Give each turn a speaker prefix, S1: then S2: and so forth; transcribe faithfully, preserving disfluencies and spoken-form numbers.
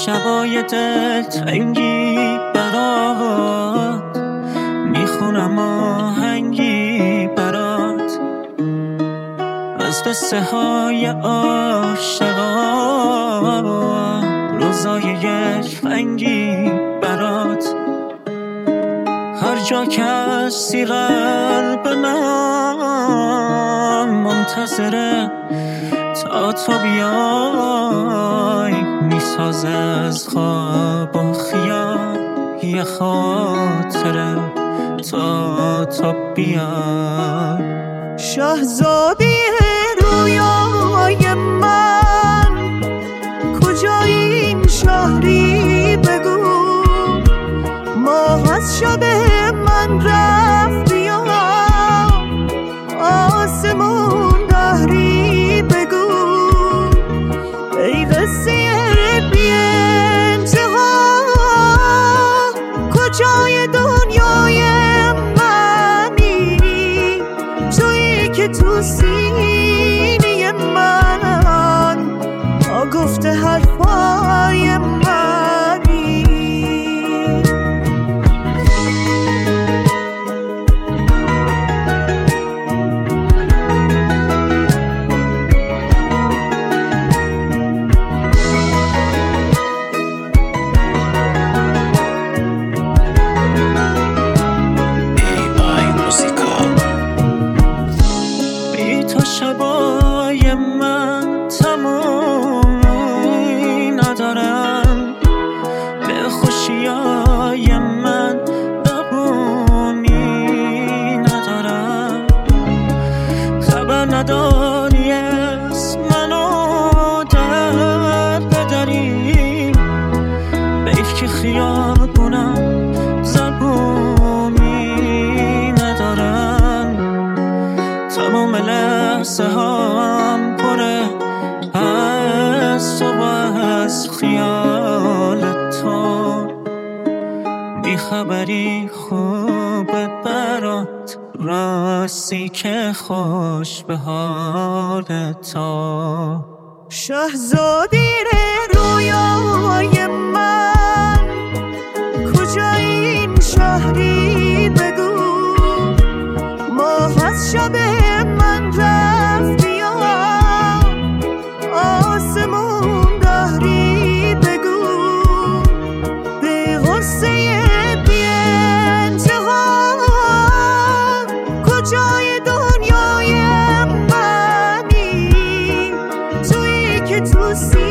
S1: شبای دلتنگی برات میخونم آهنگی برات از قصه های عاشقان، روزای یک رنگی برات. هر جا که هستی قلب من منتظره تا تو بیای، میساز از خواب و خیال یه خاطره تا تو بیای.
S2: شاهزاده رویای من کجای این شهری بگو، ماه از شب من رفت بیا، آسمون دهری بگو، ای قصه بی انتها کجای دنیای منی، تویی که تو سینه من گفته حرفای منی.
S1: شبای من تمومی ندارم، به خوشیای من دبونی ندارم. خبر نداری اسمنو در بدری، بیف که خیابونم زبونی ندارم. تمام لحظه هم پره از تو و از خیال تو، بیخبری خوبه برات، راستی که خوش به حال تو.
S2: شاهزاده رویای من کجای این شهری بگو، ماه از شب من رفت بیا، آسمون دهری بگو، به غصه بی انتها کجای دنیای منی، تویی که تو